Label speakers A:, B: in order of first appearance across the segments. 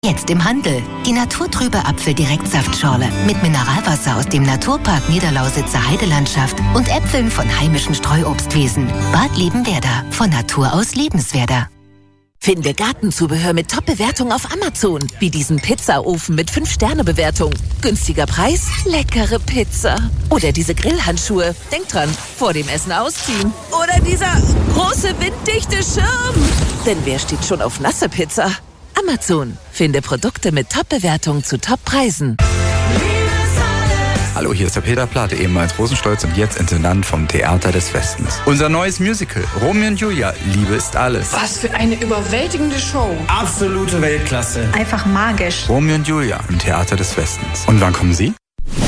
A: Jetzt im Handel. Die naturtrübe Apfel-Direktsaftschorle mit Mineralwasser aus dem Naturpark Niederlausitzer Heidelandschaft und Äpfeln von heimischen Streuobstwiesen. Bad Liebenwerda. Von Natur aus lebenswerter.
B: Finde Gartenzubehör mit Top-Bewertung auf Amazon. Wie diesen Pizzaofen mit 5-Sterne-Bewertung. Günstiger Preis, leckere Pizza. Oder diese Grillhandschuhe. Denk dran, vor dem Essen ausziehen. Oder dieser große winddichte Schirm. Denn wer steht schon auf nasse Pizza? Amazon. Finde Produkte mit Top-Bewertung zu Top-Preisen.
C: Hallo, hier ist der Peter Plate, ehemals Rosenstolz und jetzt Intendant vom Theater des Westens. Unser neues Musical, Romeo und Julia, Liebe ist alles.
D: Was für eine überwältigende Show.
E: Absolute Weltklasse.
F: Einfach magisch.
C: Romeo und Julia im Theater des Westens. Und wann kommen Sie?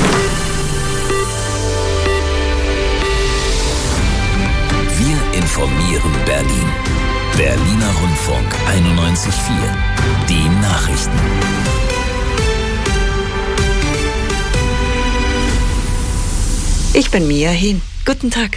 G: Wir informieren Berlin. Berliner Rundfunk 91.4. Die Nachrichten.
H: Ich bin Mia Hehn. Guten Tag.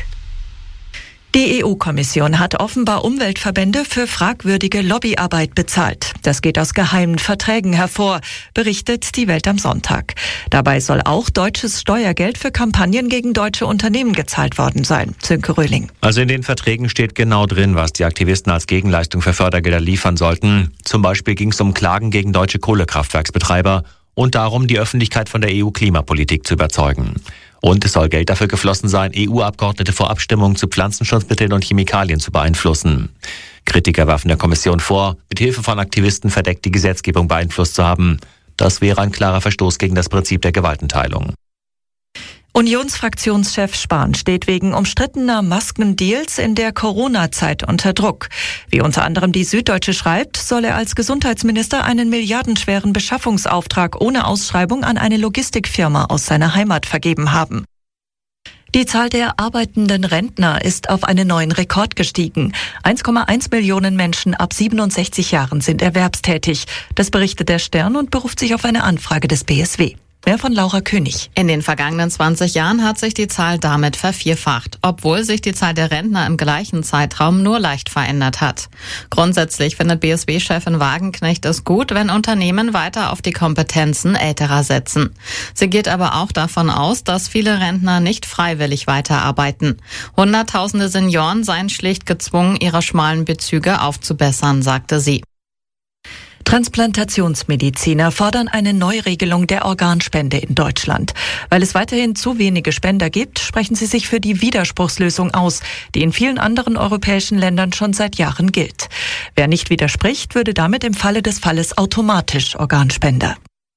H: Die EU-Kommission hat offenbar Umweltverbände für fragwürdige Lobbyarbeit bezahlt. Das geht aus geheimen Verträgen hervor, berichtet die Welt am Sonntag. Dabei soll auch deutsches Steuergeld für Kampagnen gegen deutsche Unternehmen gezahlt worden sein. Sönke Röhling.
I: Also in den Verträgen steht genau drin, was die Aktivisten als Gegenleistung für Fördergelder liefern sollten. Zum Beispiel ging es um Klagen gegen deutsche Kohlekraftwerksbetreiber und darum, die Öffentlichkeit von der EU-Klimapolitik zu überzeugen. Und es soll Geld dafür geflossen sein, EU-Abgeordnete vor Abstimmungen zu Pflanzenschutzmitteln und Chemikalien zu beeinflussen. Kritiker werfen der Kommission vor, mit Hilfe von Aktivisten verdeckt die Gesetzgebung beeinflusst zu haben. Das wäre ein klarer Verstoß gegen das Prinzip der Gewaltenteilung.
H: Unionsfraktionschef Spahn steht wegen umstrittener Maskendeals in der Corona-Zeit unter Druck. Wie unter anderem die Süddeutsche schreibt, soll er als Gesundheitsminister einen milliardenschweren Beschaffungsauftrag ohne Ausschreibung an eine Logistikfirma aus seiner Heimat vergeben haben. Die Zahl der arbeitenden Rentner ist auf einen neuen Rekord gestiegen. 1,1 Millionen Menschen ab 67 Jahren sind erwerbstätig. Das berichtet der Stern und beruft sich auf eine Anfrage des BSW. Mehr von Laura König.
J: In den vergangenen 20 Jahren hat sich die Zahl damit vervierfacht, obwohl sich die Zahl der Rentner im gleichen Zeitraum nur leicht verändert hat. Grundsätzlich findet BSW-Chefin Wagenknecht es gut, wenn Unternehmen weiter auf die Kompetenzen Älterer setzen. Sie geht aber auch davon aus, dass viele Rentner nicht freiwillig weiterarbeiten. Hunderttausende Senioren seien schlicht gezwungen, ihre schmalen Bezüge aufzubessern, sagte sie.
H: Transplantationsmediziner fordern eine Neuregelung der Organspende in Deutschland. Weil es weiterhin zu wenige Spender gibt, sprechen sie sich für die Widerspruchslösung aus, die in vielen anderen europäischen Ländern schon seit Jahren gilt. Wer nicht widerspricht, würde damit im Falle des Falles automatisch Organspender.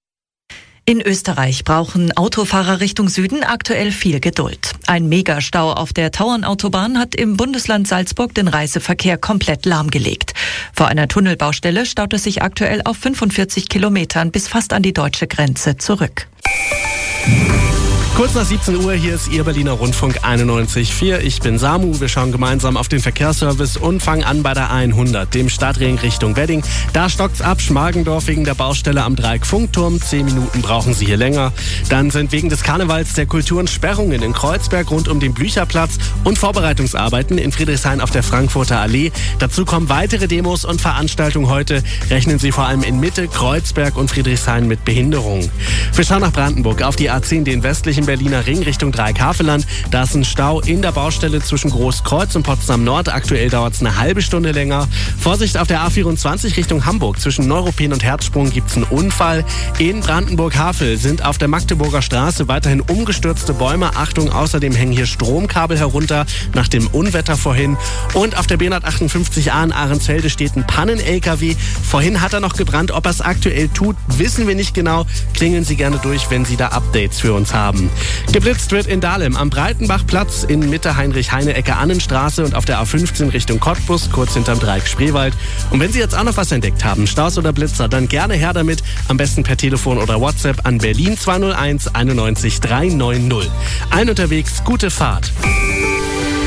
H: In Österreich brauchen Autofahrer Richtung Süden aktuell viel Geduld. Ein Megastau auf der Tauernautobahn hat im Bundesland Salzburg den Reiseverkehr komplett lahmgelegt. Vor einer Tunnelbaustelle staut es sich aktuell auf 45 Kilometern bis fast an die deutsche Grenze zurück.
E: Kurz nach 17 Uhr, hier ist Ihr Berliner Rundfunk 91.4. Ich bin Samu, wir schauen gemeinsam auf den Verkehrsservice und fangen an bei der 100, dem Stadtring Richtung Wedding. Da stockt's ab, Schmargendorf wegen der Baustelle am Dreieck-Funkturm. 10 Minuten brauchen Sie hier länger. Dann sind wegen des Karnevals der Kulturen Sperrungen in Kreuzberg rund um den Blücherplatz und Vorbereitungsarbeiten in Friedrichshain auf der Frankfurter Allee. Dazu kommen weitere Demos und Veranstaltungen heute. Rechnen Sie vor allem in Mitte, Kreuzberg und Friedrichshain mit Behinderungen. Wir schauen nach Brandenburg auf die A10, den westlichen Berliner Ring Richtung Dreieck-Havelland. Da ist ein Stau in der Baustelle zwischen Großkreuz und Potsdam Nord. Aktuell dauert es eine halbe Stunde länger. Vorsicht auf der A24 Richtung Hamburg. Zwischen Neuruppin und Herzsprung gibt es einen Unfall. In Brandenburg-Havel sind auf der Magdeburger Straße weiterhin umgestürzte Bäume. Achtung, außerdem hängen hier Stromkabel herunter nach dem Unwetter vorhin. Und auf der B158a in Ahrensfelde steht ein Pannen-LKW. Vorhin hat er noch gebrannt. Ob er es aktuell tut, wissen wir nicht genau. Klingeln Sie gerne durch, wenn Sie da Updates für uns haben. Geblitzt wird in Dahlem am Breitenbachplatz, in Mitte Heinrich-Heine-Ecke Annenstraße und auf der A15 Richtung Cottbus, kurz hinterm Dreieck Spreewald. Und wenn Sie jetzt auch noch was entdeckt haben, Staus oder Blitzer, dann gerne her damit. Am besten per Telefon oder WhatsApp an Berlin 201 91 390. Allen unterwegs, gute Fahrt.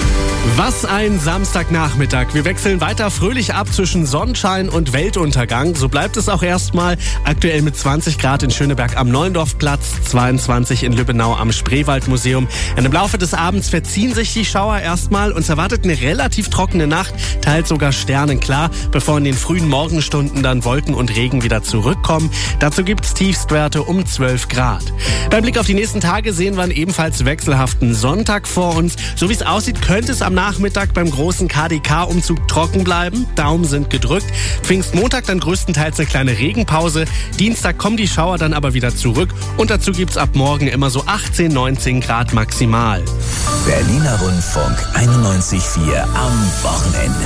E: Was ein Samstagnachmittag. Wir wechseln weiter fröhlich ab zwischen Sonnenschein und Weltuntergang. So bleibt es auch erstmal. Aktuell mit 20 Grad in Schöneberg am Neuendorfplatz, 22 in Lübbenau am Spreewaldmuseum. Im Laufe des Abends verziehen sich die Schauer erstmal. Uns erwartet eine relativ trockene Nacht, teils sogar sternenklar, bevor in den frühen Morgenstunden dann Wolken und Regen wieder zurückkommen. Dazu gibt's Tiefstwerte um 12 Grad. Beim Blick auf die nächsten Tage sehen wir einen ebenfalls wechselhaften Sonntag vor uns. So wie es aussieht, könnte es am Nachmittag beim großen KDK-Umzug trocken bleiben. Daumen sind gedrückt. Pfingstmontag dann größtenteils eine kleine Regenpause. Dienstag kommen die Schauer dann aber wieder zurück. Und dazu gibt's ab morgen immer so 18, 19 Grad maximal.
G: Berliner Rundfunk 91,4 am Wochenende.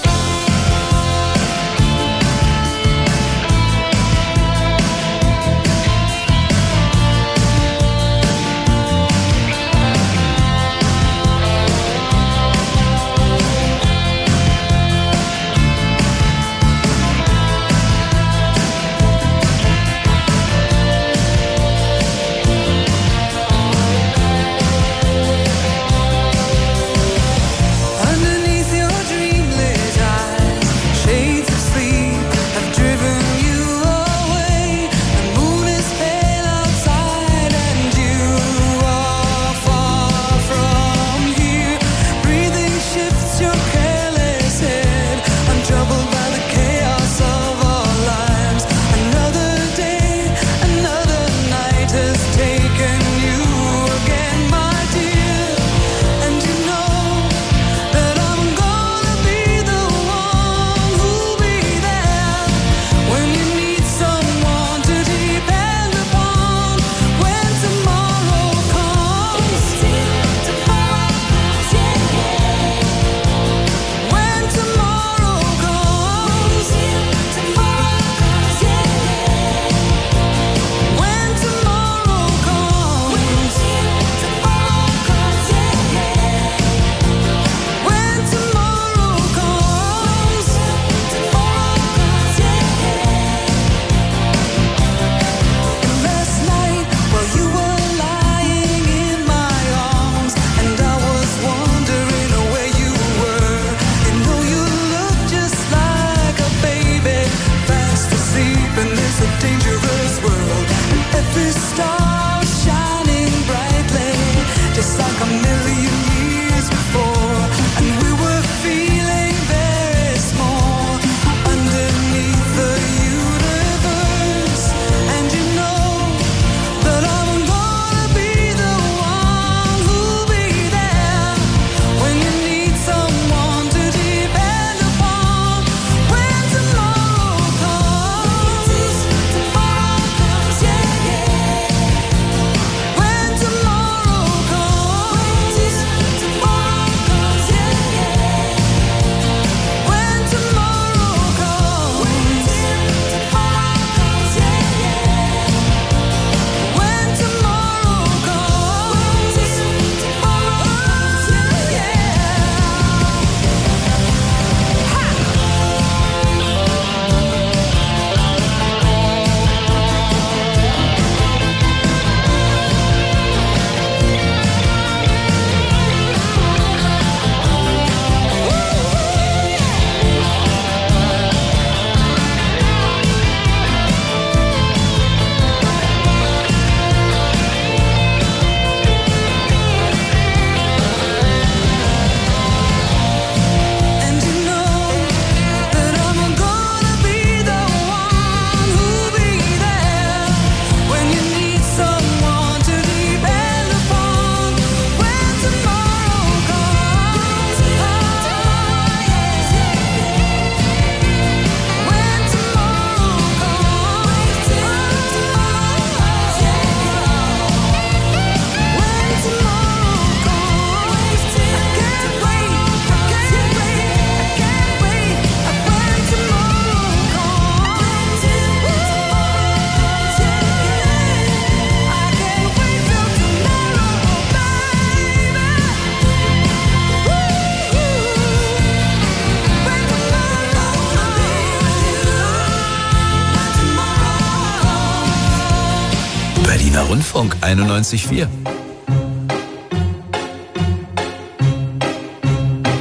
G: Berliner Rundfunk 91,4.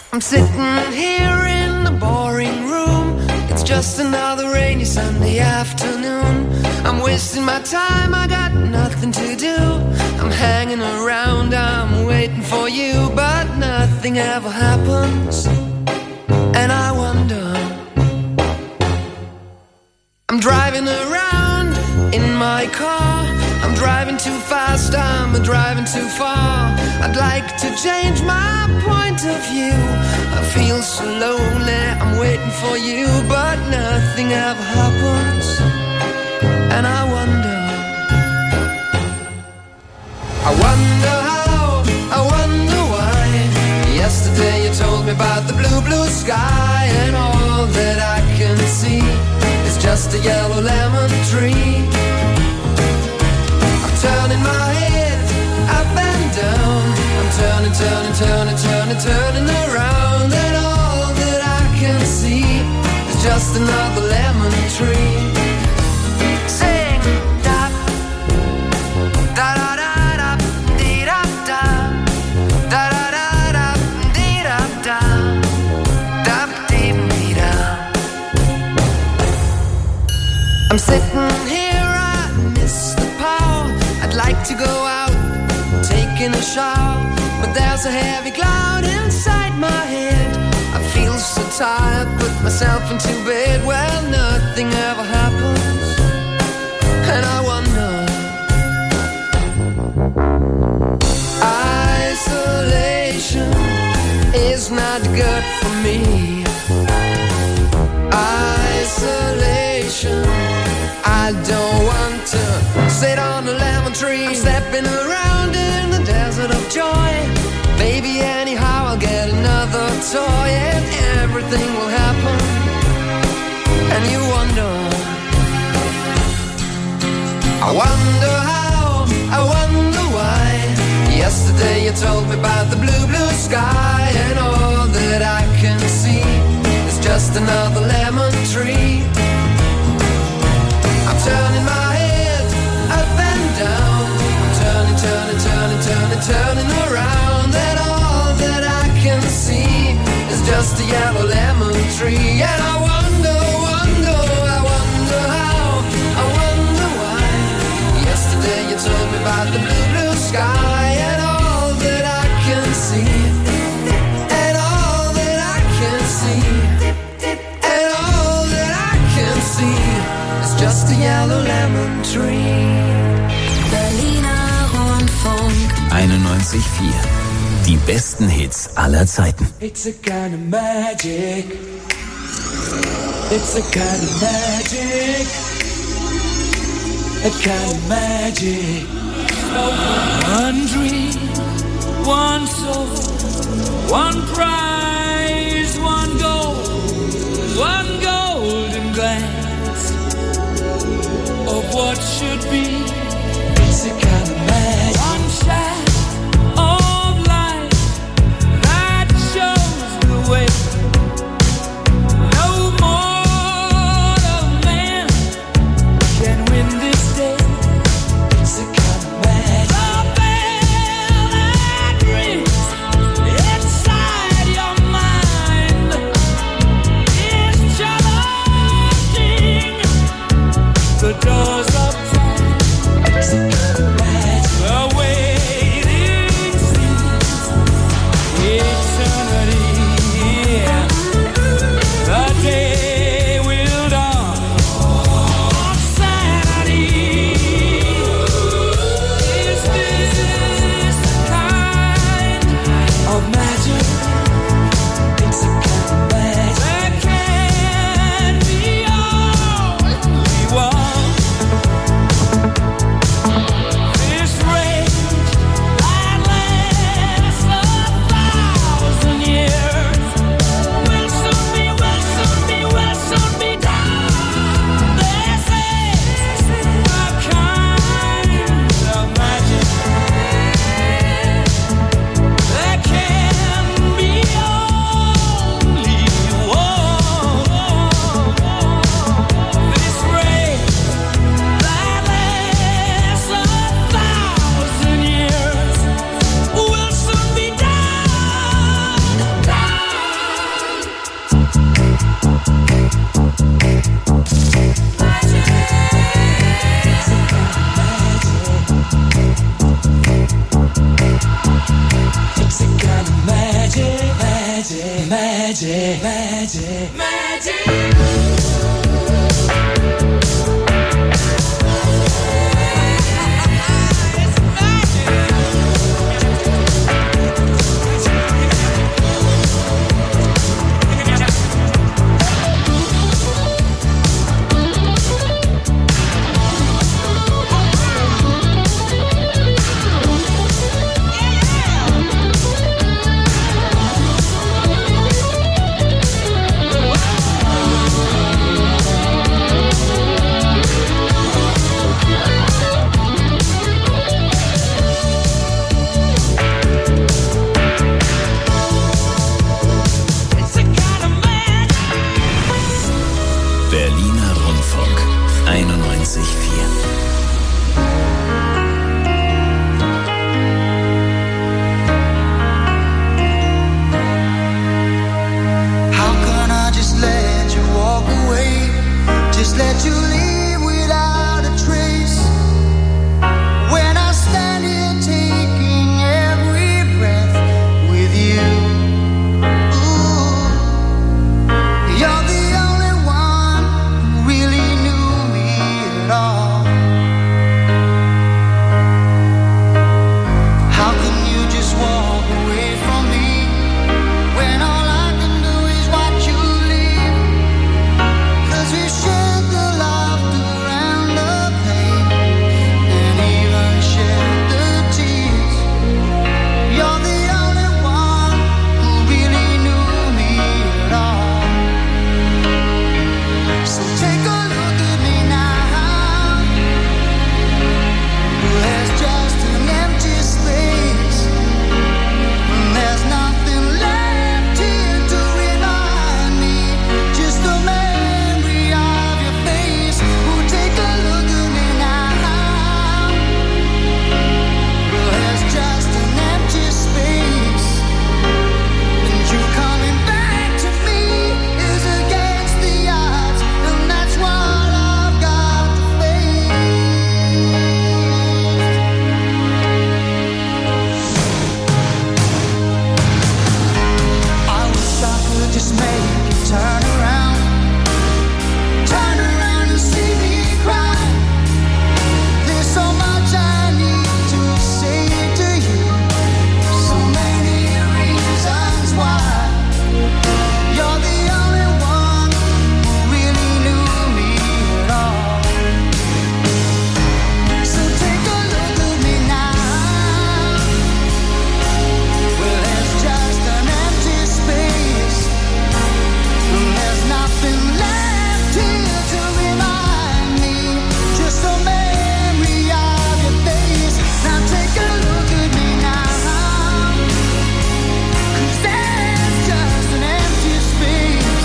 F: I'm sitting here in the boring room. It's just another rainy Sunday afternoon. I'm wasting my time, I got nothing to do. I'm hanging around, I'm waiting for you, but nothing ever happens. And I wonder, I'm driving around in my car. I'm driving too fast, I'm driving too far. I'd like to change my point of view. I feel so lonely, I'm waiting for you, but nothing ever happens. And I wonder how, I wonder why. Yesterday you told me about the blue, blue sky, and all that I can see is just a yellow lemon tree. I'm turning my head up and down. I'm turning, turning, turning, turning, turning around, and all that I can see is just another lemon tree. Sing da da da da da dee da da da da da da dee da da da dee dee da. I'm sitting here, I miss the power. I'd like to go out, taking a shower, but there's a heavy cloud inside my head. I feel so tired, put myself into bed. Well, nothing ever happens, and I wonder. Isolation is not good for me. Isolation, I don't want to sit on a lemon tree. I'm stepping around in the desert of joy. Baby, anyhow, I'll get another toy, and everything will happen. And you wonder, I wonder how, I wonder why. Yesterday you told me about the blue, blue sky, and all that I can see is just another lemon tree. I'm turning my head up and down. I'm turning, turning, turning, turning, turning around, and all that I can see is just a yellow lemon tree. And I wonder, wonder, I wonder how, I wonder why. Yesterday you told me about the blue, blue sky, and all that I can see, and all that I can see, and all that I can see is just a yellow lemon tree.
A: Berliner Rundfunk
G: 91,4. Die besten Hits aller Zeiten.
F: It's a kind of magic. It's a kind of magic. A kind of magic. One dream, one soul, one prize, one goal, one golden glance of what should be. It's a kind of magic. One shaft of light that shows the way. No mortal man can win this day. It's a kind of magic. The bell that rings inside your mind is challenging the doors of time. magic, magic, magic.
G: Berliner Rundfunk 91,4.
F: How can I just let you walk away? Just let you leave without a trace. When I stand here taking every breath with you. Ooh, you're the only one who really knew me at all. How can you just walk away from me when all I can do is watch you leave? 'Cause we shared the laughter and the pain, and even shared the tears. You're the only one who really knew me at all. So take a look at me now. There's just an empty space. There's nothing left here to remind me. Just the memory of your face. Oh, take a look at me now. There's just an empty space. And you coming back to me is against the odds. And that's what I've got to face. I wish I could just make you turn around and see me cry. There's so much I need to say to you, so many reasons why. You're the only one who really knew me at all. So take a look at me now. Well, there's just an empty space. There's nothing left here to remind me. Just a memory of your face. Now take a look at me now. 'Cause there's just an empty space.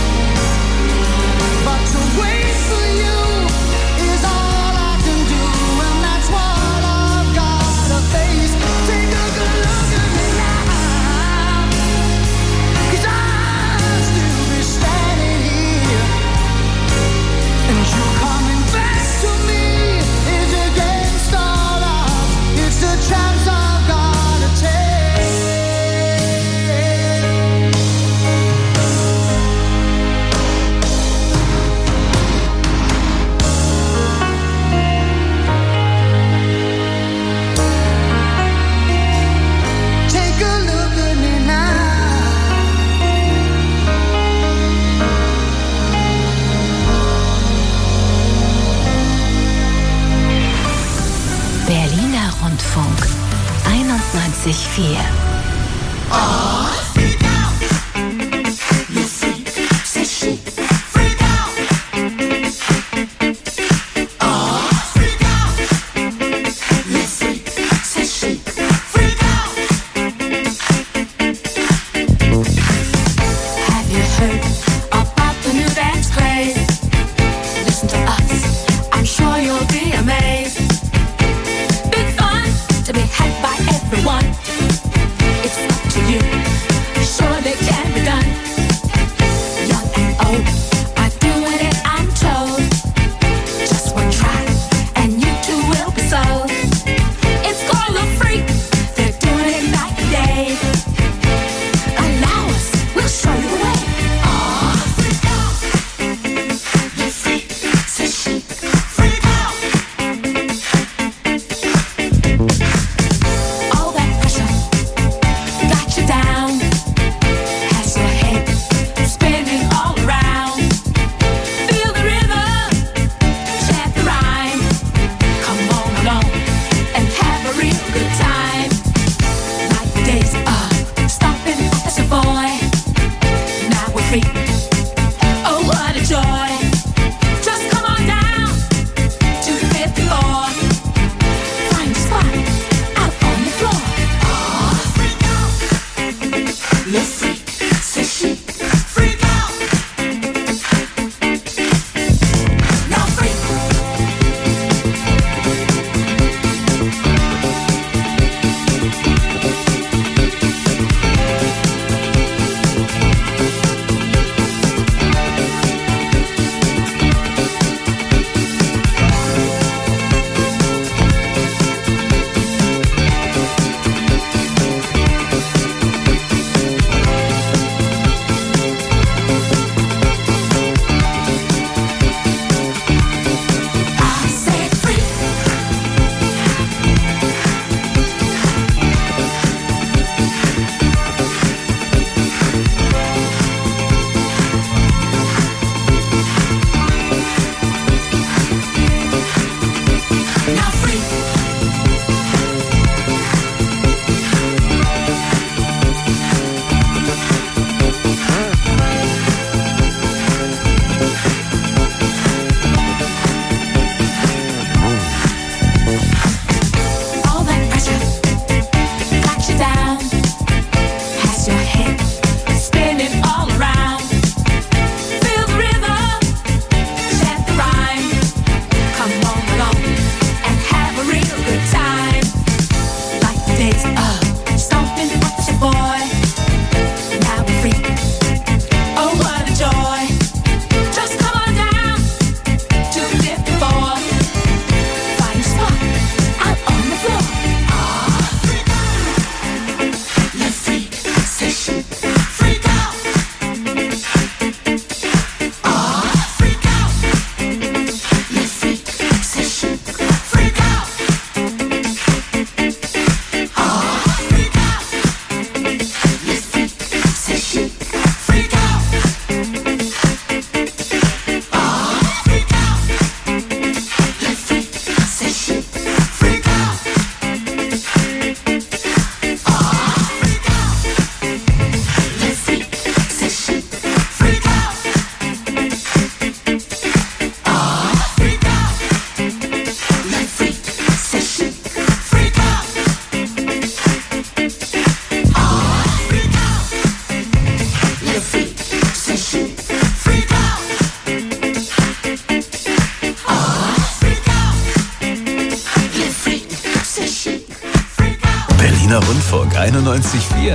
F: But to wait for you is all I can do, and that's what I've got to face. Take a good look at me now. 'Cause I'll still be standing here. And you coming back to me is against all odds. It's the chance I've gotta take. Take a look at me now.
A: Berliner Rundfunk 91,4.
K: Have you heard about the new dance craze? Listen to us, I'm sure you'll be amazed. Big fun to be had by everyone. free. Oh, what a joy. Just come on down to the 5th floor. Find a spot out on the floor. Oh, freak out. Le freak, c'est chic. Freak out. Now freak.
G: Rundfunk 91,4.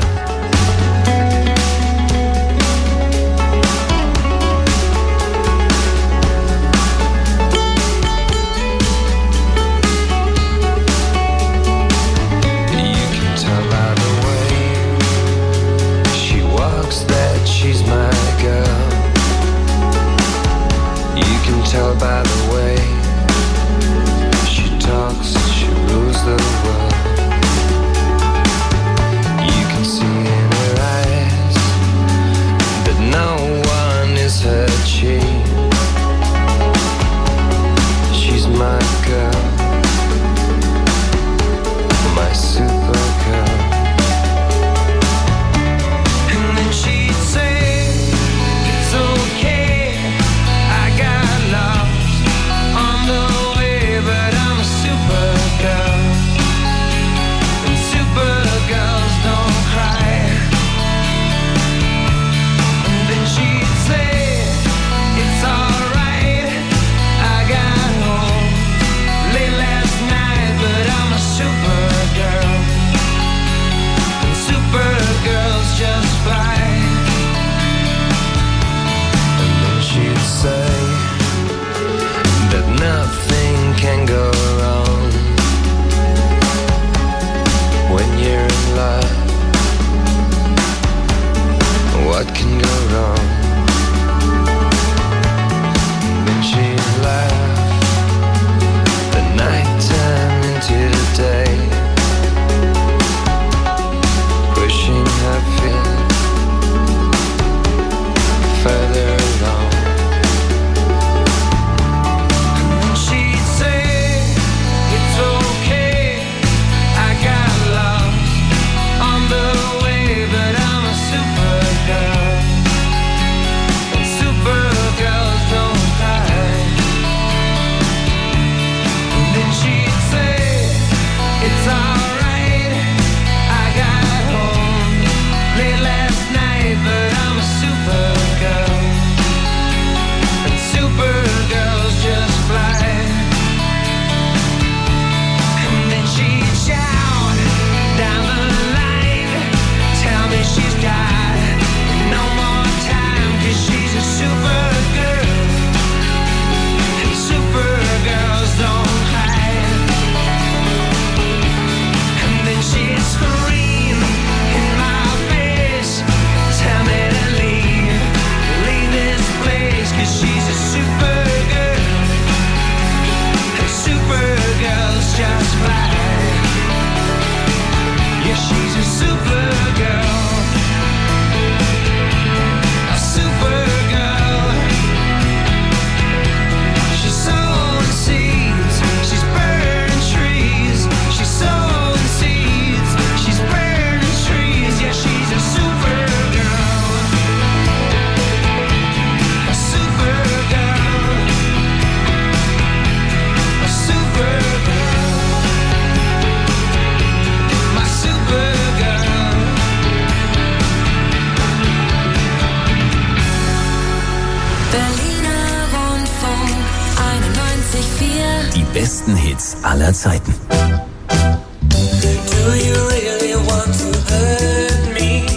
A: Berliner Rundfunk 91,4.
G: Die besten Hits aller Zeiten.
F: Do you really want to hurt me?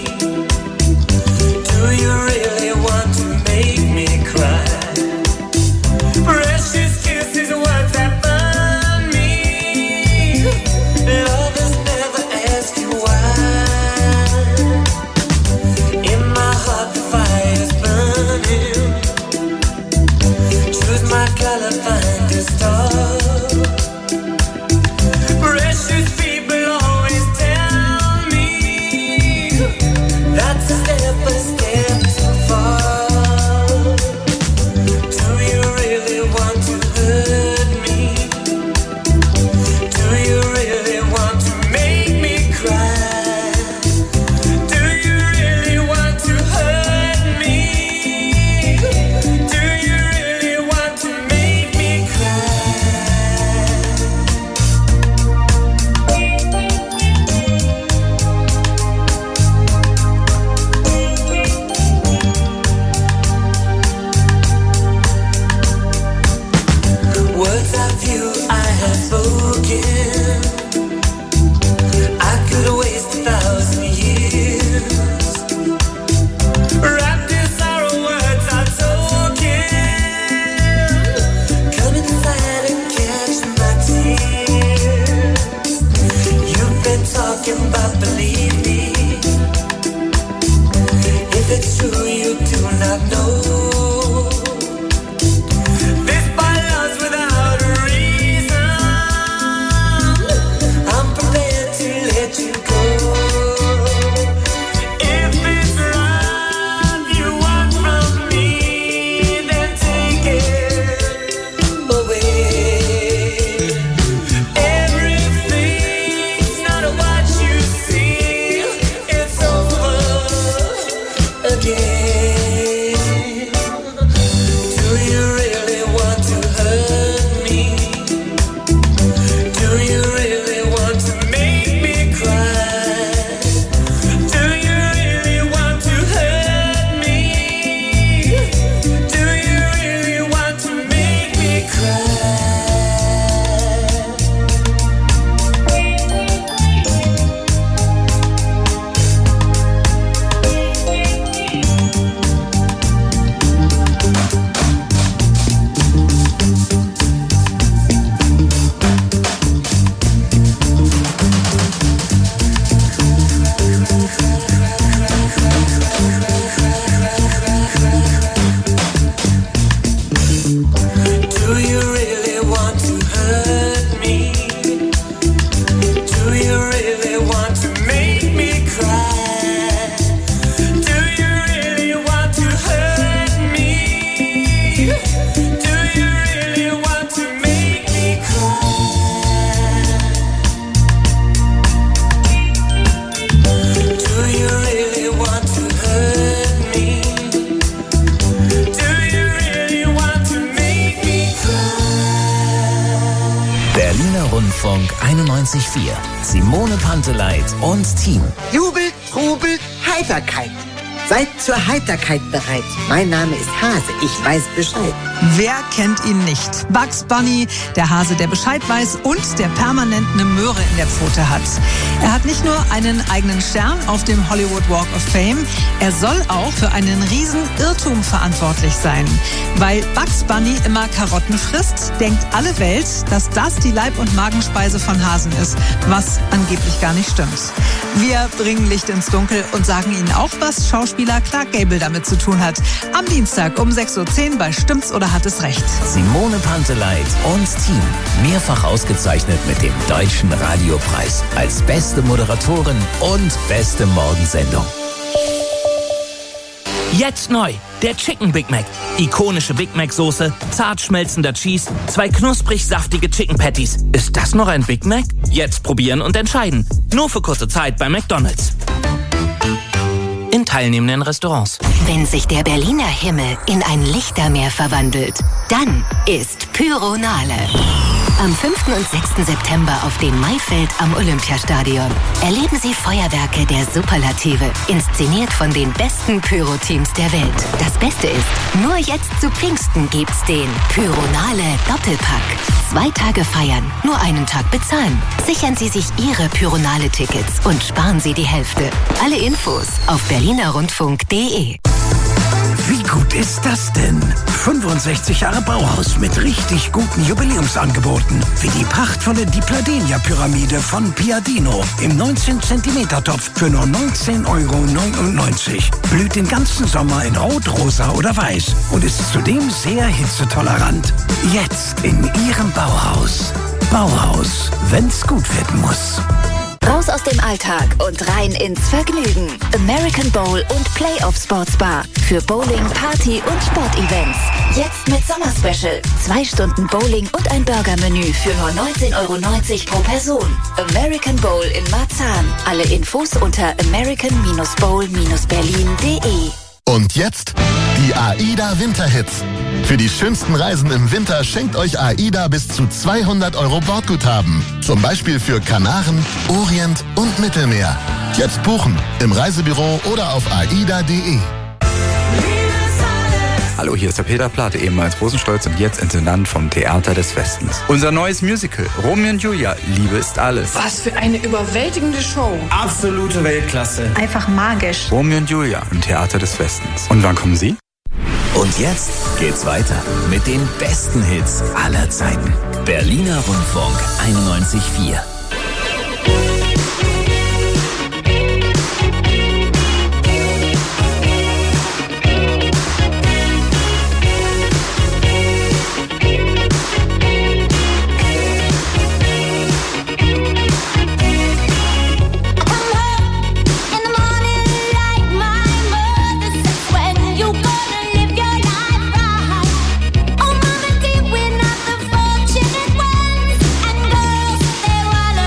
F: Do you really want to make me cry? Precious kisses, words that burn me. Lovers never ask you why. In my heart the fire's burning. Choose my color, find a star. Precious people always tell me that's a step too far. Do you really want to hurt me? Do you really want to make me cry? Do you really want to hurt me? Do you really want to make me cry? Words of you I have spoken, I could waste 1,000 years. Wrapped in sorrow, words are token. Come inside and catch my tears. You've been talking about believe me. If it's true, you do not know. This by love's without a reason. I'm prepared to let you go. If it's love you want from me, then take it away. Everything's not what you see. It's over again. Do you really want to hurt me? Do you really want to make me cry? Do you really want to hurt me? Do you really want to make me cry? Do you really want to hurt me? Do you really want to make me cry? Do you really want to hurt me? Do you really want to make me cry? Do you really want to hurt me? Do you really want to make me
G: Berliner Rundfunk 91,4. Simone Panteleit und Team.
L: Jubel, Trubel, Heiterkeit. Seid zur Heiterkeit bereit. Mein Name ist Hase, ich weiß Bescheid.
M: Wer kennt ihn nicht? Bugs Bunny, der Hase, der Bescheid weiß und der permanent eine Möhre in der Pfote hat. Er hat nicht nur einen eigenen Stern auf dem Hollywood Walk of Fame, er soll auch für einen riesen Irrtum verantwortlich sein. Weil Bugs Bunny immer Karotten frisst, denkt alle Welt, dass das die Leib- und Magenspeise von Hasen ist, was angeblich gar nicht stimmt. Wir bringen Licht ins Dunkel und sagen Ihnen auch, was Schauspieler Clark Gable damit zu tun hat. Am Dienstag um 6:10 Uhr bei Stimmt's oder hat es recht?
G: Simone Panteleit und Team. Mehrfach ausgezeichnet mit dem Deutschen Radiopreis als beste Moderatorin und beste Morgensendung.
N: Jetzt neu, der Chicken Big Mac. Ikonische Big Mac Soße, zart schmelzender Cheese, 2 knusprig saftige Chicken Patties. Ist das noch ein Big Mac? Jetzt probieren und entscheiden. Nur für kurze Zeit bei McDonald's. In teilnehmenden Restaurants.
A: Wenn sich der Berliner Himmel in ein Lichtermeer verwandelt, dann ist Pyronale. Am 5. und 6. September auf dem Maifeld am Olympiastadion. Erleben Sie Feuerwerke der Superlative, inszeniert von den besten Pyro-Teams der Welt. Das Beste ist, nur jetzt zu Pfingsten gibt's den Pyronale Doppelpack. 2 Tage feiern, nur einen Tag bezahlen. Sichern Sie sich Ihre Pyronale-Tickets und sparen Sie die Hälfte. Alle Infos auf berlinerrundfunk.de.
O: Wie gut ist das denn? 65 Jahre Bauhaus mit richtig guten Jubiläumsangeboten. Wie die prachtvolle Dipladenia-Pyramide von Piadino im 19 cm Topf für nur 19,99 €. Blüht den ganzen Sommer in Rot, Rosa oder Weiß und ist zudem sehr hitzetolerant. Jetzt in Ihrem Bauhaus. Bauhaus, wenn's gut werden muss.
P: Raus aus dem Alltag und rein ins Vergnügen. American Bowl und Playoff Sports Bar. Für Bowling, Party und Sportevents. Jetzt mit Sommerspecial. 2 Stunden Bowling und ein Burgermenü für nur 19,90 € pro Person. American Bowl in Marzahn. Alle Infos unter american-bowl-berlin.de.
Q: Und jetzt die AIDA Winterhits. Für die schönsten Reisen im Winter schenkt euch AIDA bis zu 200 € Bordguthaben. Zum Beispiel für Kanaren, Orient und Mittelmeer. Jetzt buchen im Reisebüro oder auf aida.de.
C: Hallo, hier ist der Peter Plate, ehemals Rosenstolz und jetzt Intendant vom Theater des Westens. Unser neues Musical, Romeo und Julia, Liebe ist alles.
D: Was für eine überwältigende Show.
R: Absolute Weltklasse.
D: Einfach magisch.
C: Romeo und Julia im Theater des Westens. Und wann kommen Sie?
G: Und jetzt geht's weiter mit den besten Hits aller Zeiten. Berliner Rundfunk 91,4.
K: Oh, mama, dear, we're not the fortunate ones. And girls, they want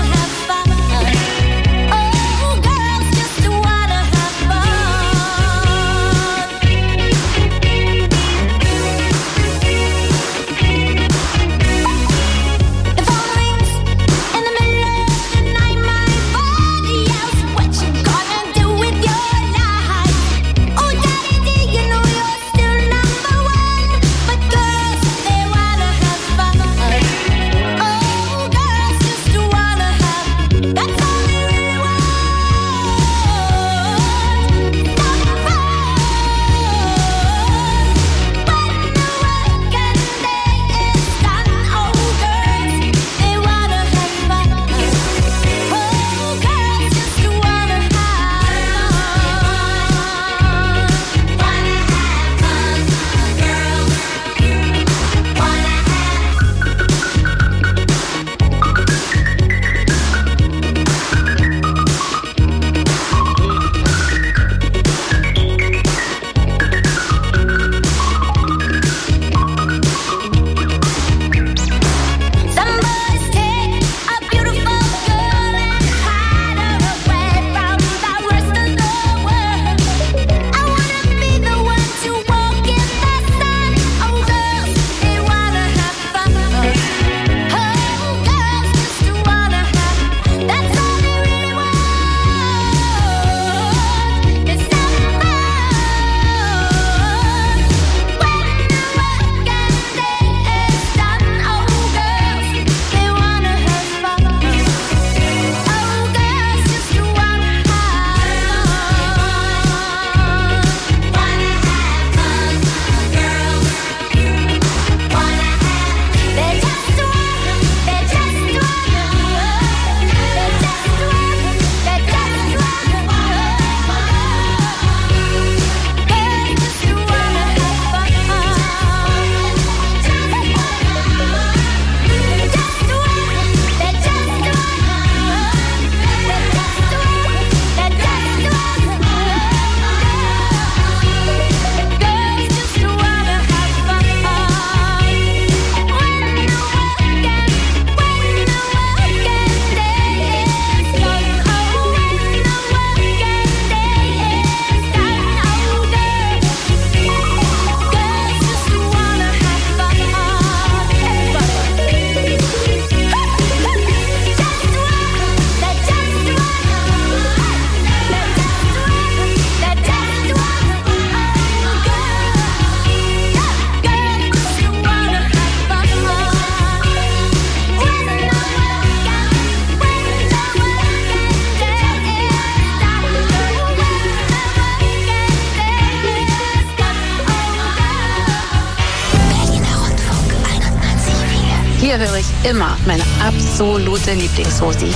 S: Hier höre ich immer meine absolute Lieblingsmusik.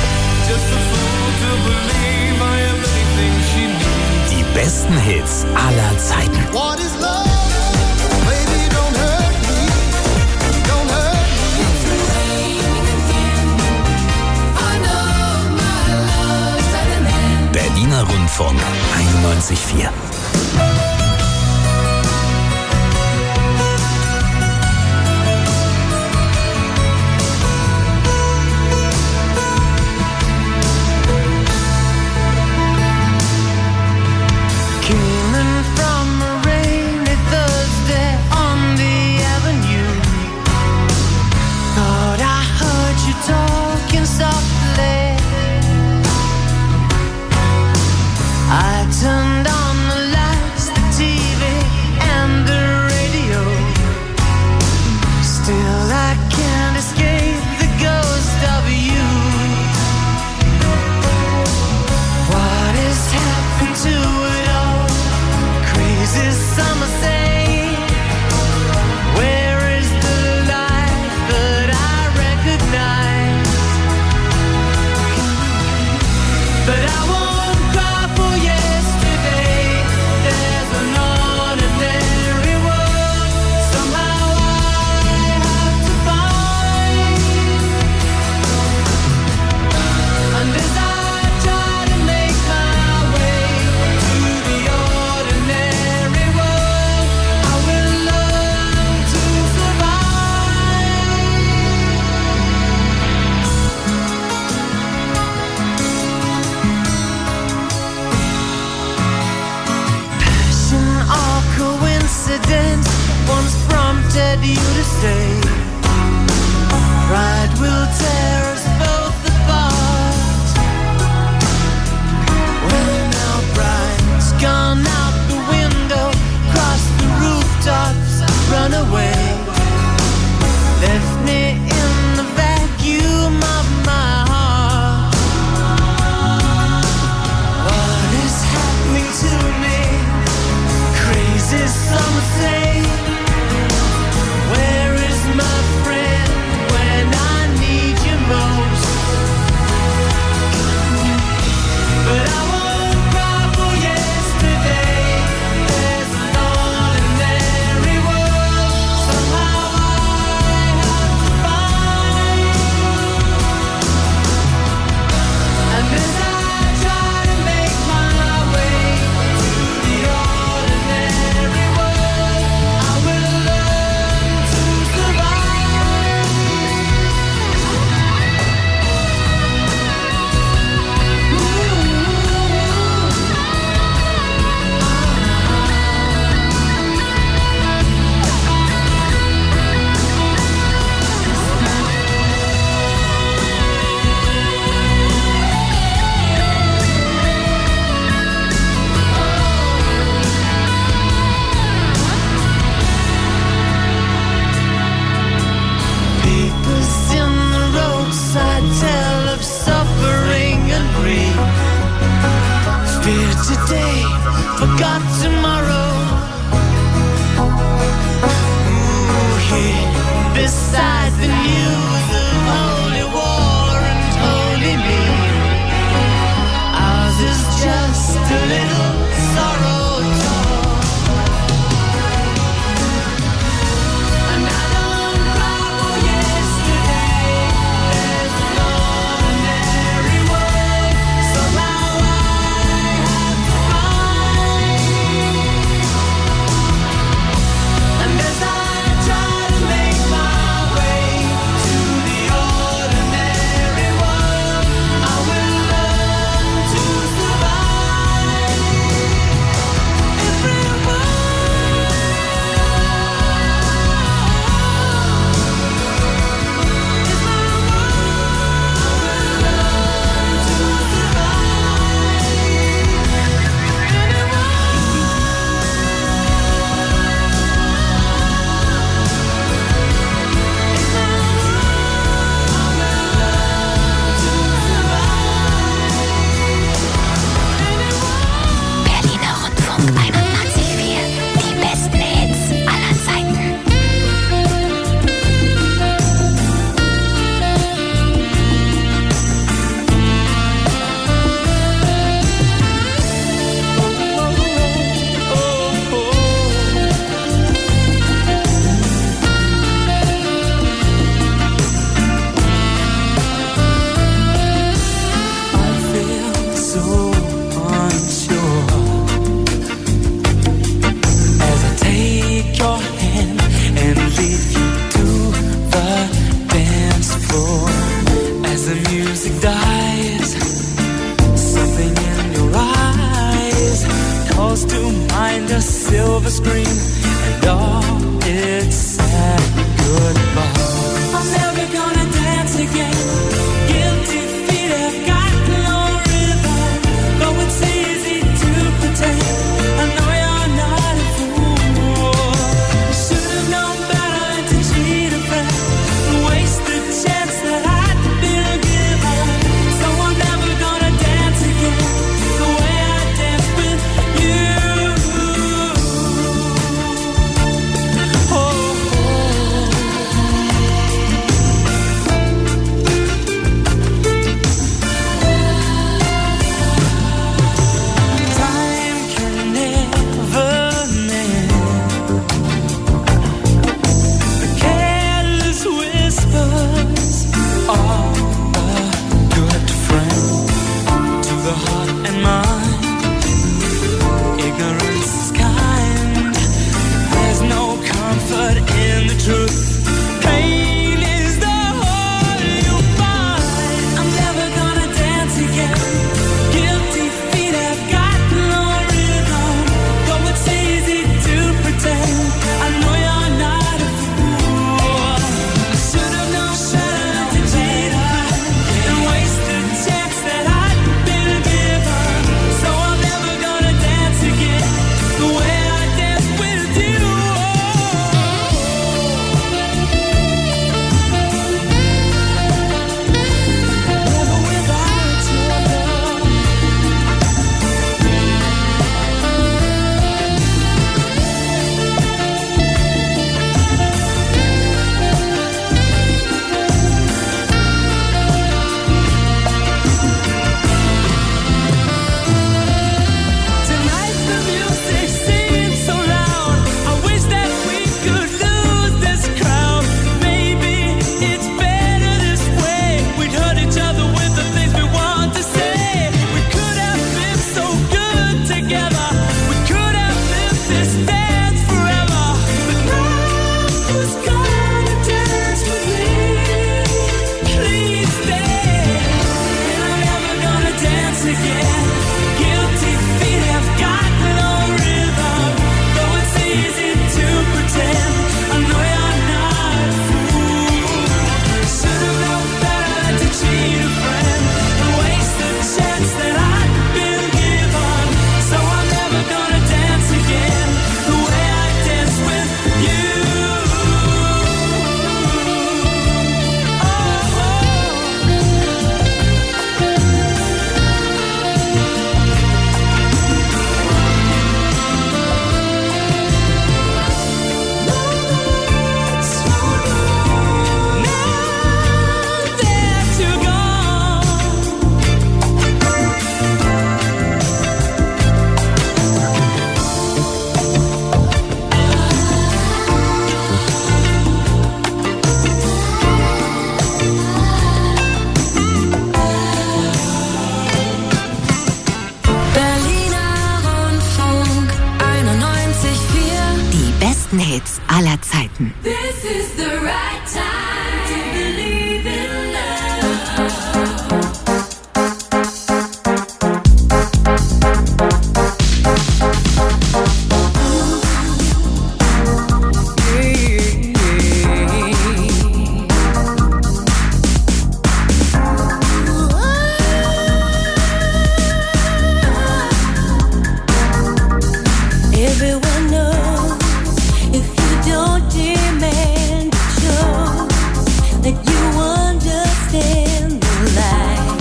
G: Die besten Hits aller Zeiten. Berliner Rundfunk 91,4.
F: Turned on the lights, the TV, and the radio. Still I can't escape the ghost of you. What has happened to it all? Crazy summer say, where is the light that I recognize? But I won't cry for yesterday. There's an ordinary world somehow I have to find. And as I try to make my way to the ordinary world, I will learn to Passion or coincidence once prompted you to stay. Pride will tear us both apart. Well, now pride's gone out the window, crossed the rooftops, run away. Left me in the vacuum of my heart. What is happening to me? Crazy some say. Where is my
A: größten Hits aller Zeiten.
K: This is the right time to believe in love. Everyone knows if you don't demand it shows that you understand the light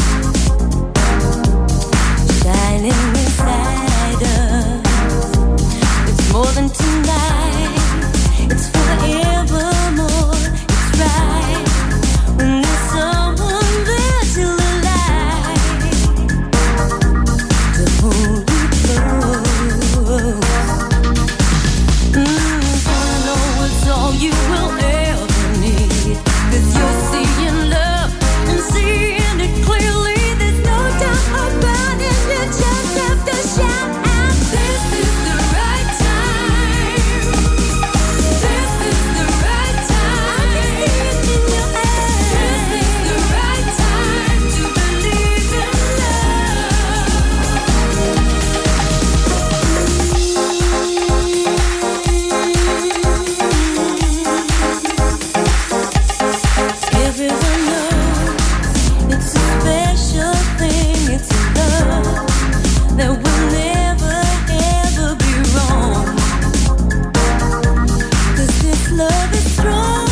K: shining inside us. It's more than tonight, it's forevermore. It's right when there's someone there till the light to hold you close. It's all you will ever need, 'cause you're seeing love and seeing it clearly. There's no doubt about it, you just have to shout out. This is the right time. This is the right time. I can see it in your eyes. This is the right time to believe in Everyone knows it's a special thing. It's a love that will never ever be wrong. 'Cause this love is strong.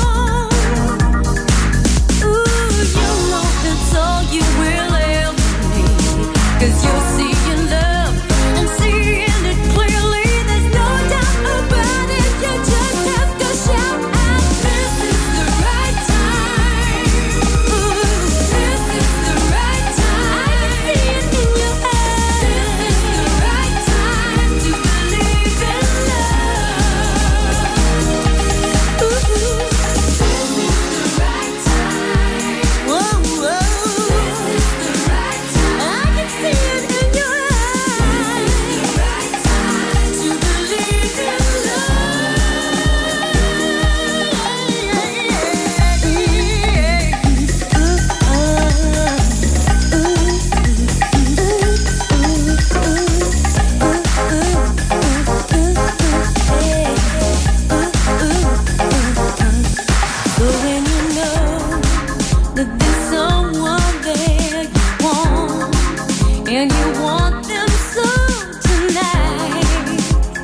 K: Ooh, you know it's all you will ever need. 'Cause you're seeing love and seeing it clearly. There's no doubt about it. You just have to shout out. This is the right time. Ooh, this is the right time. I can see it in your eyes. This is the right time to believe in love. Ooh, this is the right time. Whoa, whoa. This is the right time. I can see it in your eyes. This is the right time to believe in So when you know that there's someone there you want, and you want them so tonight,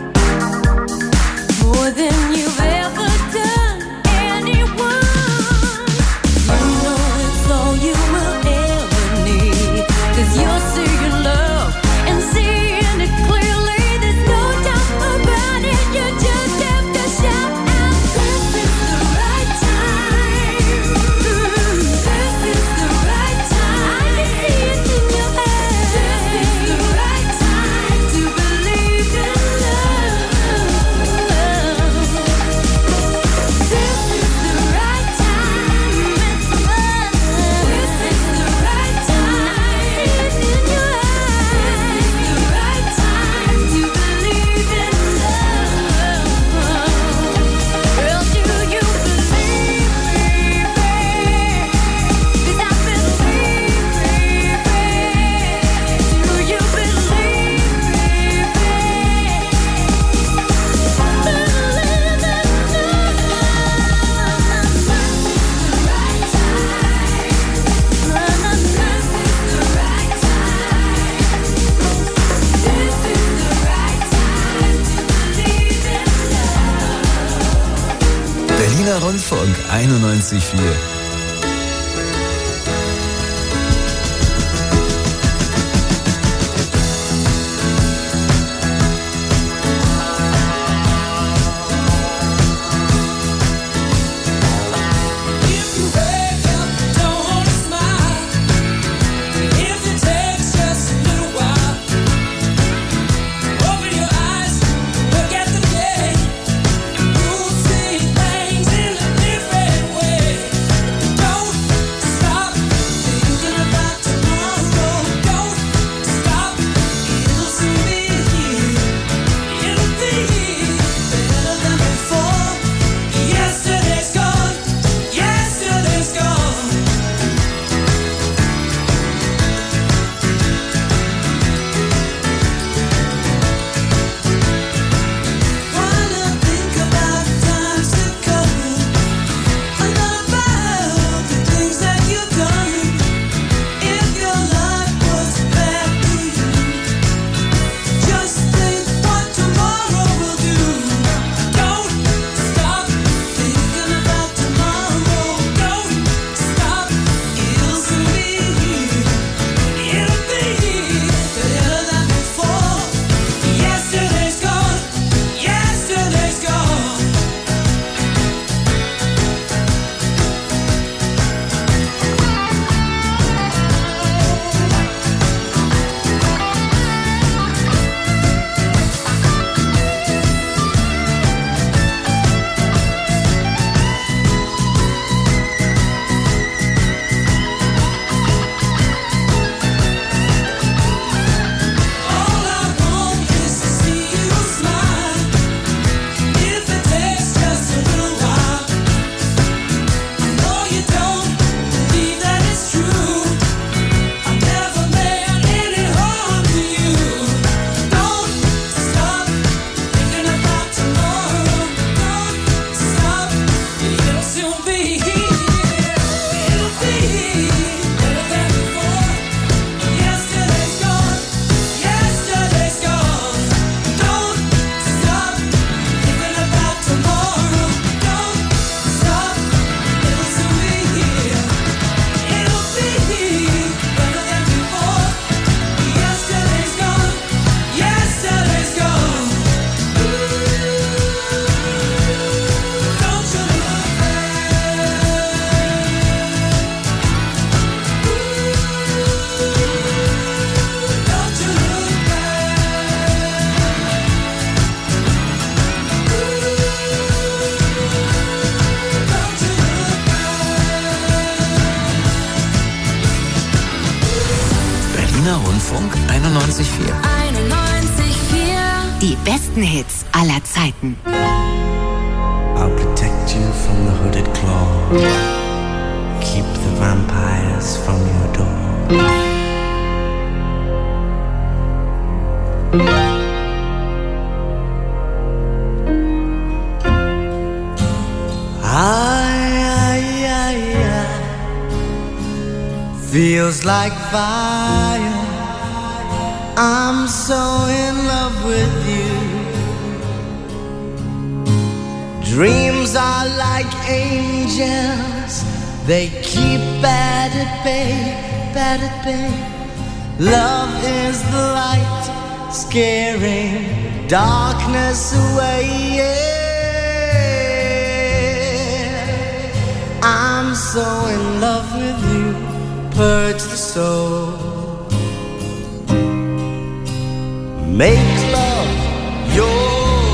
K: more than you've ever done anyone. You know it's all you will ever need, 'cause you're seeing love and seeing it clearly. There's no doubt about it. You just have to shout out. This is the right time. This is the right time. I can see it in your eyes. This is the right time to believe in love. This is the right time. It's love. This is the right time. I see it in your eyes. This is the right time to believe in love. Girl, do you believe me, babe? 'Cause I believe me, babe. Do you believe me, babe? Believe in
T: Berliner Rundfunk 91,4.
K: You'll see things in a different way.
T: Rundfunk 91.4.
A: Die besten Hits aller Zeiten.
F: I'll protect you from the hooded claw. Keep the vampires from your door. Feels like fire. I'm so in love with you. Dreams are like angels. They keep bad at bay, bad at bay. Love is the light, scaring darkness away. Yeah. I'm so in love with you. Purge the soul. Make love your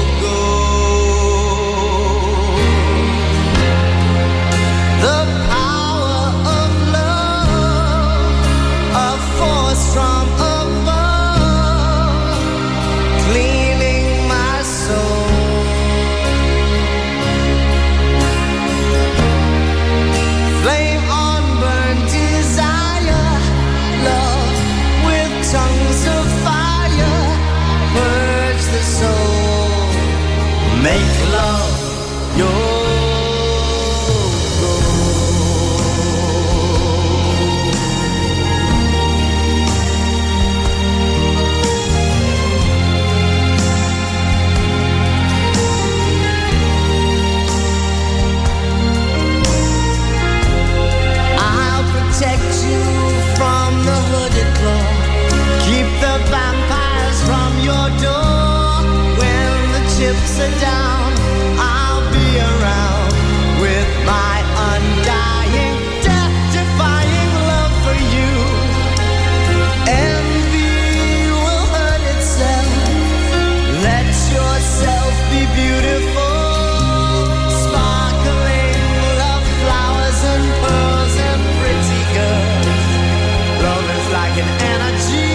F: from above, cleaning my soul. Flame on burn desire, love with tongues of fire. Purge the soul, make love your vampires from your door. When the chips are down, I'll be around with my undying, death-defying love for you. Envy will hurt itself. Let yourself be beautiful. Sparkling love flowers and pearls and pretty girls. Love is like an energy.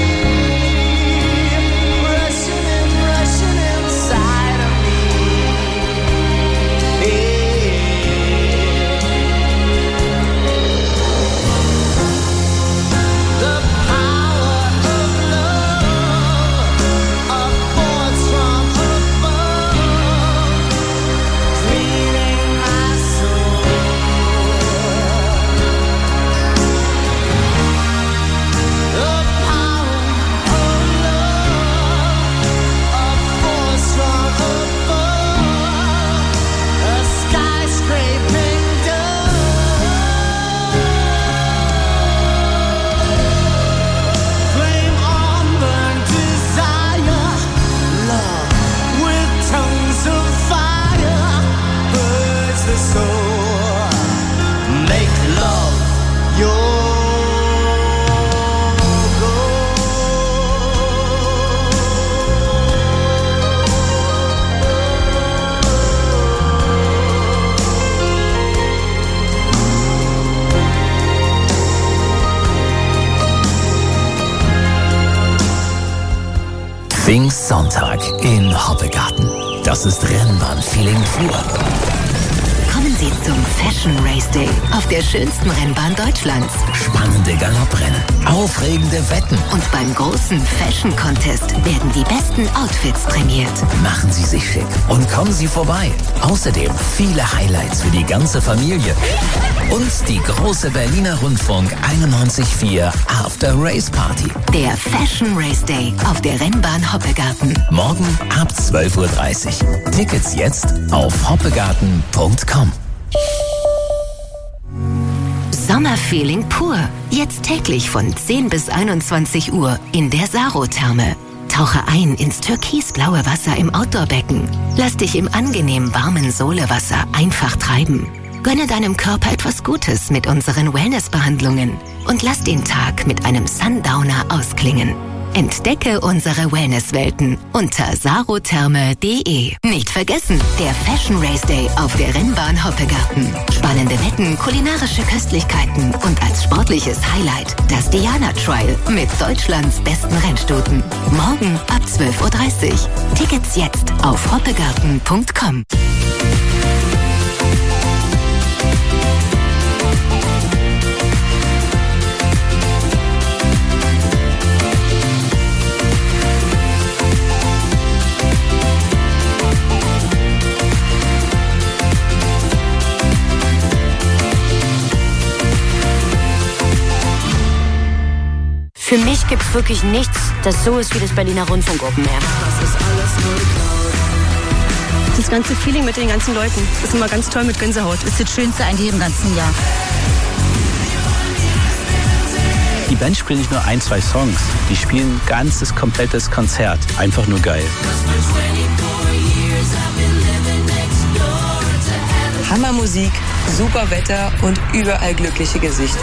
G: Pfingstsonntag in Hoppegarten. Das ist Rennbahn-Feeling pur.
A: Kommen Sie zum Fashion Race Day auf der schönsten Rennbahn Deutschlands.
G: Spannende Galopprennen, aufregende Wetten.
A: Und beim großen Fashion Contest werden die besten Outfits prämiert.
G: Machen Sie sich schick und kommen Sie vorbei. Außerdem viele Highlights für die ganze Familie. Und die große Berliner Rundfunk 91.4 After Race Party.
A: Der Fashion Race Day auf der Rennbahn Hoppegarten.
G: Morgen ab 12.30 Uhr. Tickets jetzt auf hoppegarten.com.
A: Sommerfeeling pur. Jetzt täglich von 10 bis 21 Uhr in der Saro-Therme. Tauche ein ins türkisblaue Wasser im Outdoor-Becken. Lass dich im angenehm warmen Solewasser einfach treiben. Gönne deinem Körper etwas Gutes mit unseren Wellnessbehandlungen und lass den Tag mit einem Sundowner ausklingen. Entdecke unsere Wellnesswelten unter sarotherme.de. Nicht vergessen, der Fashion Race Day auf der Rennbahn Hoppegarten. Spannende Wetten, kulinarische Köstlichkeiten und als sportliches Highlight das Diana Trial mit Deutschlands besten Rennstuten. Morgen ab 12.30 Uhr. Tickets jetzt auf hoppegarten.com.
U: Für mich gibt's wirklich nichts, das so ist wie das Berliner Rundfunk Open Air.
V: Das ganze Feeling mit den ganzen Leuten ist immer ganz toll mit Gänsehaut.
W: Das ist das Schönste eigentlich im ganzen Jahr.
X: Die Band spielt nicht nur 1, 2 Songs, die spielen ein ganzes, komplettes Konzert. Einfach nur geil.
Y: Hammermusik, super Wetter und überall glückliche Gesichter.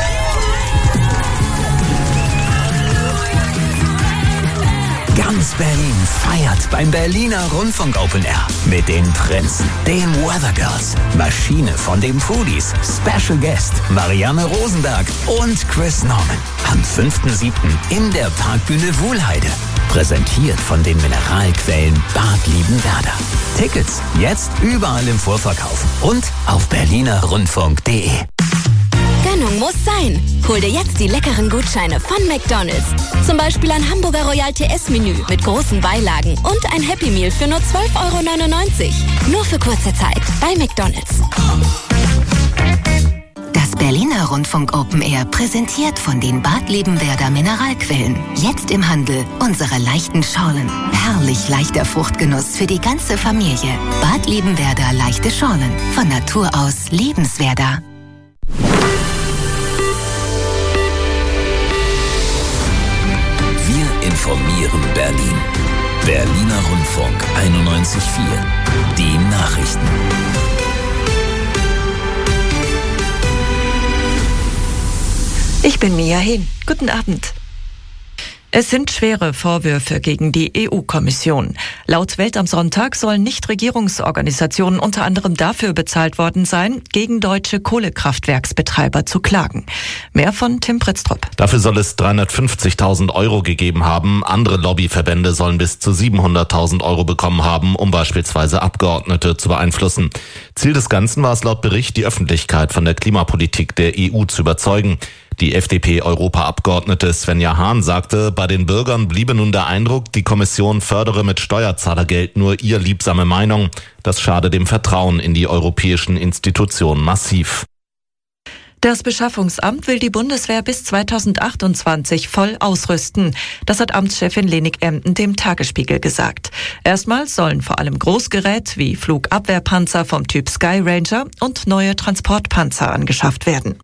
G: Ganz Berlin feiert beim Berliner Rundfunk Open Air mit den Prinzen, den Weather Girls, Maschine von den Foodies, Special Guest Marianne Rosenberg und Chris Norman. Am 5.7. in der Parkbühne Wuhlheide. Präsentiert von den Mineralquellen Bad Liebenwerda. Tickets jetzt überall im Vorverkauf und auf berlinerrundfunk.de.
P: Gönnung muss sein. Hol dir jetzt die leckeren Gutscheine von McDonald's. Zum Beispiel ein Hamburger Royal TS-Menü mit großen Beilagen und ein Happy Meal für nur 12,99 €. Nur für kurze Zeit bei McDonald's.
A: Das Berliner Rundfunk Open Air präsentiert von den Bad Liebenwerda Mineralquellen. Jetzt im Handel unsere leichten Schorlen. Herrlich leichter Fruchtgenuss für die ganze Familie. Bad Liebenwerda leichte Schorlen. Von Natur aus lebenswerter.
G: Wir informieren Berlin. Berliner Rundfunk 91.4. Die Nachrichten.
H: Ich bin Mia Hehn. Guten Abend. Es sind schwere Vorwürfe gegen die EU-Kommission. Laut Welt am Sonntag sollen Nichtregierungsorganisationen unter anderem dafür bezahlt worden sein, gegen deutsche Kohlekraftwerksbetreiber zu klagen. Mehr von Tim Pritztrup.
Z: Dafür soll es 350.000 € gegeben haben. Andere Lobbyverbände sollen bis zu 700.000 € bekommen haben, um beispielsweise Abgeordnete zu beeinflussen. Ziel des Ganzen war es laut Bericht, die Öffentlichkeit von der Klimapolitik der EU zu überzeugen. Die FDP-Europaabgeordnete Svenja Hahn sagte, bei den Bürgern bliebe nun der Eindruck, die Kommission fördere mit Steuerzahlergeld nur ihr liebsame Meinung. Das schade dem Vertrauen in die europäischen Institutionen massiv.
H: Das Beschaffungsamt will die Bundeswehr bis 2028 voll ausrüsten. Das hat Amtschefin Lenik Emden dem Tagesspiegel gesagt. Erstmals sollen vor allem Großgerät wie Flugabwehrpanzer vom Typ Sky Ranger und neue Transportpanzer angeschafft werden.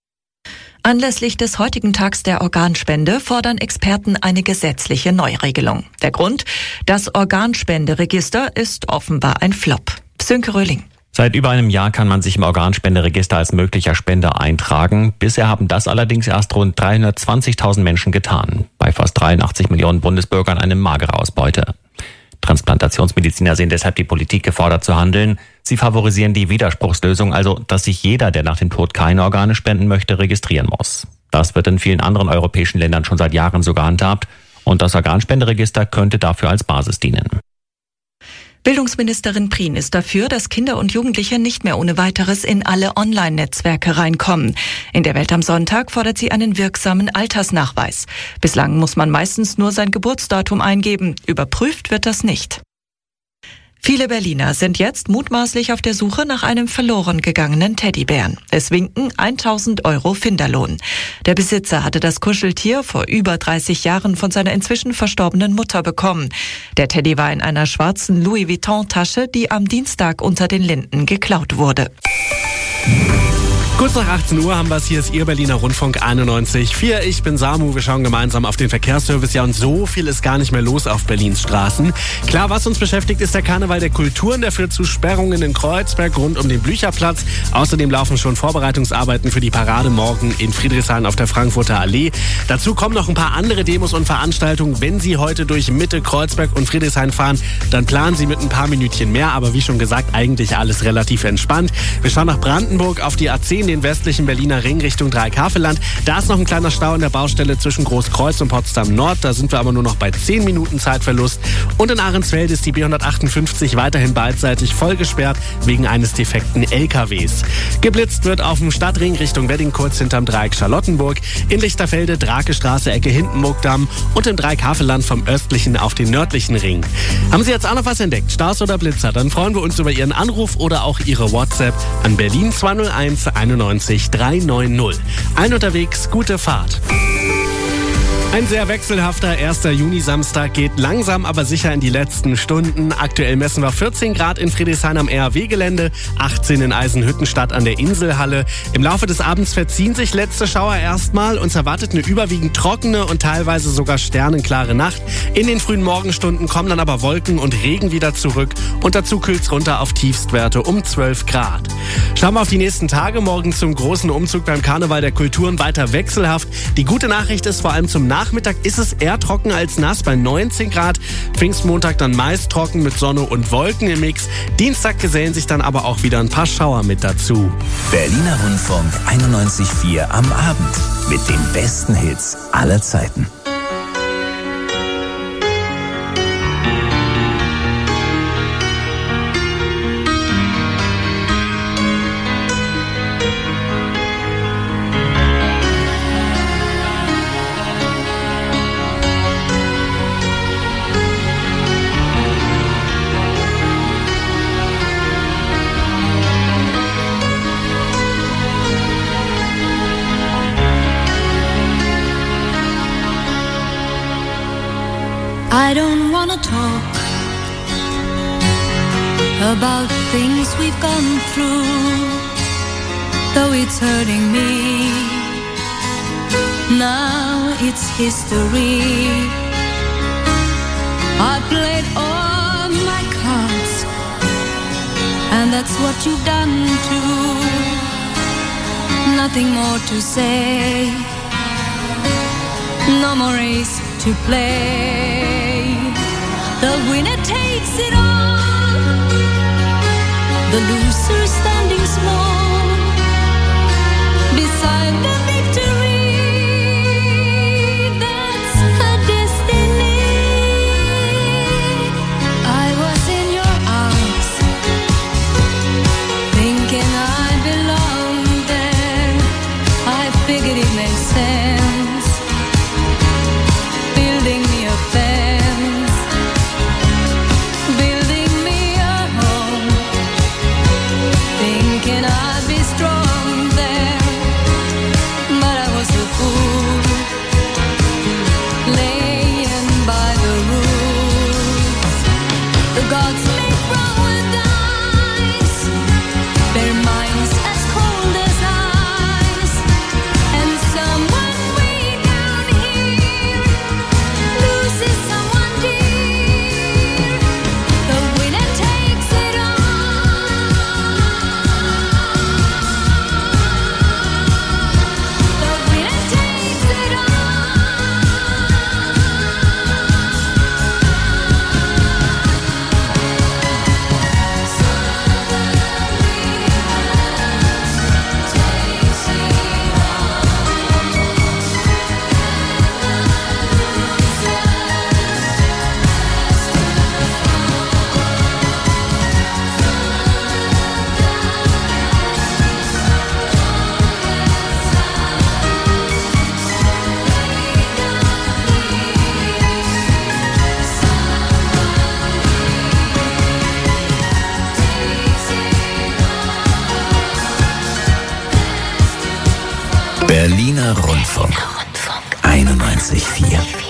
H: Anlässlich des heutigen Tags der Organspende fordern Experten eine gesetzliche Neuregelung. Der Grund? Das Organspenderegister ist offenbar ein Flop. Sönke Röhling.
I: Seit über einem Jahr kann man sich im Organspenderegister als möglicher Spender eintragen. Bisher haben das allerdings erst rund 320.000 Menschen getan. Bei fast 83 Millionen Bundesbürgern eine magere Ausbeute. Transplantationsmediziner sehen deshalb die Politik gefordert zu handeln. Sie favorisieren die Widerspruchslösung, also dass sich jeder, der nach dem Tod keine Organe spenden möchte, registrieren muss. Das wird in vielen anderen europäischen Ländern schon seit Jahren so gehandhabt und das Organspenderegister könnte dafür als Basis dienen.
H: Bildungsministerin Prien ist dafür, dass Kinder und Jugendliche nicht mehr ohne weiteres in alle Online-Netzwerke reinkommen. In der Welt am Sonntag fordert sie einen wirksamen Altersnachweis. Bislang muss man meistens nur sein Geburtsdatum eingeben. Überprüft wird das nicht. Viele Berliner sind jetzt mutmaßlich auf der Suche nach einem verloren gegangenen Teddybären. Es winken 1.000 € Finderlohn. Der Besitzer hatte das Kuscheltier vor über 30 Jahren von seiner inzwischen verstorbenen Mutter bekommen. Der Teddy war in einer schwarzen Louis Vuitton-Tasche, die am Dienstag unter den Linden geklaut wurde.
B: Kurz nach 18 Uhr haben wir es. Hier ist Ihr Berliner Rundfunk 91.4. Ich bin Samu. Wir schauen gemeinsam auf den Verkehrsservice. Ja, und so viel ist gar nicht mehr los auf Berlins Straßen. Klar, was uns beschäftigt, ist der Karneval der Kulturen. Der führt zu Sperrungen in Kreuzberg rund um den Blücherplatz. Außerdem laufen schon Vorbereitungsarbeiten für die Parade morgen in Friedrichshain auf der Frankfurter Allee. Dazu kommen noch ein paar andere Demos und Veranstaltungen. Wenn Sie heute durch Mitte, Kreuzberg und Friedrichshain fahren, dann planen Sie mit ein paar Minütchen mehr. Aber wie schon gesagt, eigentlich alles relativ entspannt. Wir schauen nach Brandenburg auf die A10, den westlichen Berliner Ring Richtung Dreikamp-Land. Da ist noch ein kleiner Stau an der Baustelle zwischen Großkreuz und Potsdam Nord. Da sind wir aber nur noch bei 10 Minuten Zeitverlust. Und in Ahrensfeld ist die B158 weiterhin beidseitig voll gesperrt wegen eines defekten LKWs. Geblitzt wird auf dem Stadtring Richtung Wedding kurz hinterm Dreieck Charlottenburg. In Lichterfelde Drakestraße Ecke Hindenburgdamm und im Dreikamp-Land vom östlichen auf den nördlichen Ring. Haben Sie jetzt auch noch was entdeckt? Staus oder Blitzer? Dann freuen wir uns über Ihren Anruf oder auch Ihre WhatsApp an Berlin 201 91 390. Allen unterwegs, gute Fahrt. Ein sehr wechselhafter 1. Juni-Samstag geht langsam aber sicher in die letzten Stunden. Aktuell messen wir 14 Grad in Friedrichshain am RAW-Gelände, 18 in Eisenhüttenstadt an der Inselhalle. Im Laufe des Abends verziehen sich letzte Schauer erstmal. Uns erwartet eine überwiegend trockene und teilweise sogar sternenklare Nacht. In den frühen Morgenstunden kommen dann aber Wolken und Regen wieder zurück. Und dazu kühlt's runter auf Tiefstwerte um 12 Grad. Schauen wir auf die nächsten Tage. Morgen zum großen Umzug beim Karneval der Kulturen weiter wechselhaft. Die gute Nachricht ist vor allem zum Nachmittag ist es eher trocken als nass bei 19 Grad. Pfingstmontag dann meist trocken mit Sonne und Wolken im Mix. Dienstag gesellen sich dann aber auch wieder ein paar Schauer mit dazu.
G: Berliner Rundfunk 91.4 am Abend mit den besten Hits aller Zeiten.
K: I don't wanna talk about things we've gone through, though it's hurting me. Now it's history. I played all my cards, and that's what you've done too. Nothing more to say, no more race to play. The winner takes it all, the loser standing small beside the victory. That's her destiny. I was in your arms, thinking I belonged there. I figured it made sense, building me a fence, building me a home, thinking I'd be strong there. But I was a fool, laying by the rules. The gods make wrong with eyes, their minds as cold as ice, and someone way down here loses someone dear. The winner takes it all. The winner takes it
G: Berliner Rundfunk 91.4.